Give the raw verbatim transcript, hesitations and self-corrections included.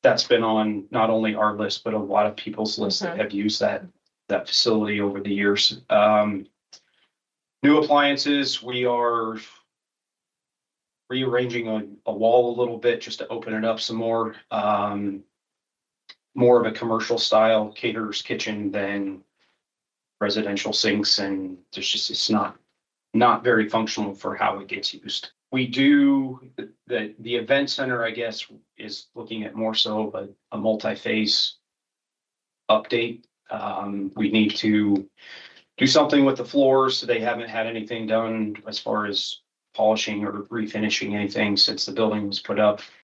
that's been on not only our list, but a lot of people's lists that Mhm. have used that, that facility over the years. Um, new appliances, we are rearranging a, a wall a little bit just to open it up some more. Um, more of a commercial style caterer's kitchen than residential sinks, and there's just, it's not, not very functional for how it gets used. We do, the, the event center, I guess, is looking at more so of a, a multi-phase update. Um, we need to do something with the floors. They haven't had anything done as far as polishing or refinishing anything since the building was put up.